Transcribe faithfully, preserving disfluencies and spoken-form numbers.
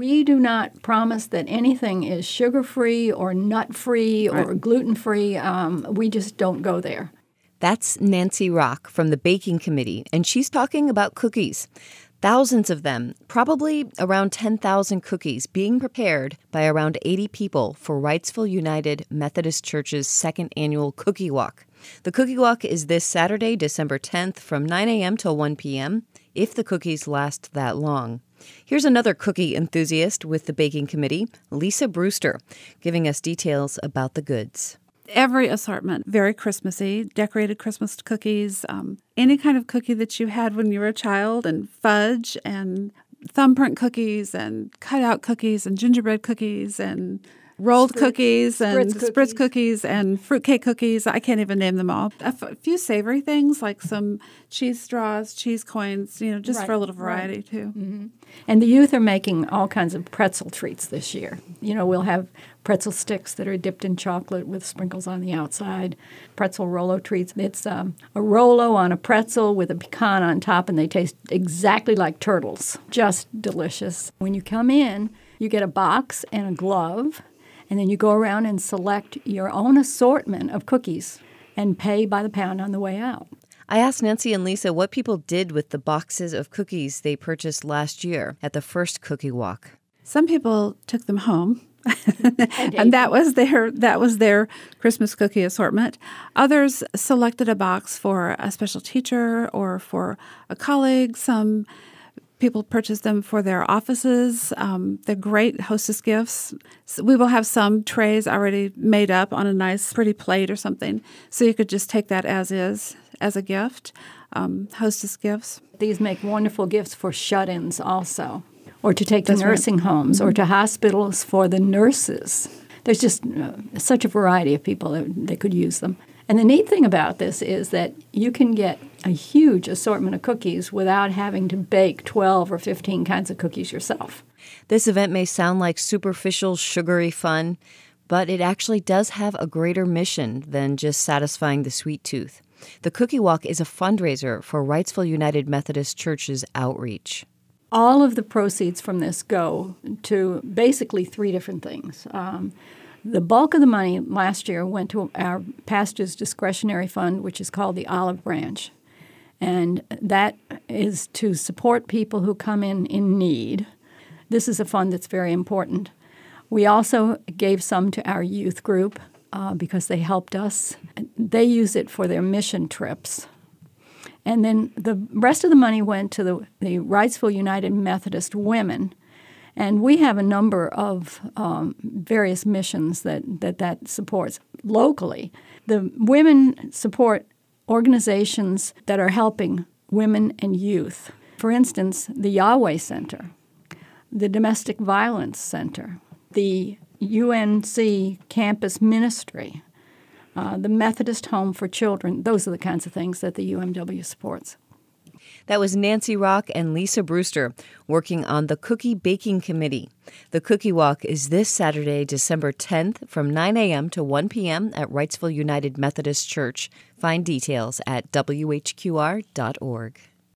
We do not promise that anything is sugar-free or nut-free or Right. gluten-free. Um, we just don't go there. That's Nancy Rock from the Baking Committee, and she's talking about cookies. Thousands of them, probably around ten thousand cookies, being prepared by around eighty people for Wrightsville United Methodist Church's second annual Cookie Walk. The Cookie Walk is this Saturday, December tenth, from nine a.m. till one p.m., if the cookies last that long. Here's another cookie enthusiast with the Baking Committee, Lisa Brewster, giving us details about the goods. Every assortment, very Christmassy, decorated Christmas cookies, um, any kind of cookie that you had when you were a child, and fudge and thumbprint cookies and cutout cookies and gingerbread cookies and rolled Spritz- cookies and Spritz spritz cookies. cookies and fruitcake cookies. I can't even name them all. A, f- a few savory things like some cheese straws, cheese coins, you know, just Right, for a little right. variety too. Mm-hmm. And the youth are making all kinds of pretzel treats this year. You know, we'll have pretzel sticks that are dipped in chocolate with sprinkles on the outside, pretzel Rolo treats. It's um, a Rolo on a pretzel with a pecan on top, and they taste exactly like turtles. Just delicious. When you come in, you get a box and a glove, and then you go around and select your own assortment of cookies and pay by the pound on the way out. I asked Nancy and Lisa what people did with the boxes of cookies they purchased last year at the first Cookie Walk. Some people took them home. and that was their that was their Christmas cookie assortment. Others selected a box for a special teacher or for a colleague. Some people purchased them for their offices. Um, they're great hostess gifts. So we will have some trays already made up on a nice, pretty plate or something, so you could just take that as is, as a gift, um, hostess gifts. These make wonderful gifts for shut-ins also, or to take to That's right. nursing homes or to hospitals for the nurses. There's just uh, such a variety of people that, that could use them. And the neat thing about this is that you can get a huge assortment of cookies without having to bake twelve or fifteen kinds of cookies yourself. This event may sound like superficial, sugary fun, but it actually does have a greater mission than just satisfying the sweet tooth. The Cookie Walk is a fundraiser for Wrightsville United Methodist Church's outreach. All of the proceeds from this go to basically three different things. Um, the bulk of the money last year went to our pastor's discretionary fund, which is called the Olive Branch. And that is to support people who come in in need. This is a fund that's very important. We also gave some to our youth group uh, because they helped us. They use it for their mission trips. And then the rest of the money went to the, the Wrightsville United Methodist Women. And we have a number of um, various missions that, that that supports locally. The women support organizations that are helping women and youth. For instance, the Yahweh Center, the Domestic Violence Center, the U N C Campus Ministry, uh, the Methodist Home for Children. Those are the kinds of things that the U M W supports. That was Nancy Rock and Lisa Brewster working on the Cookie Baking Committee. The Cookie Walk is this Saturday, December tenth, from nine a.m. to one p.m. at Wrightsville United Methodist Church. Find details at W H Q R dot org.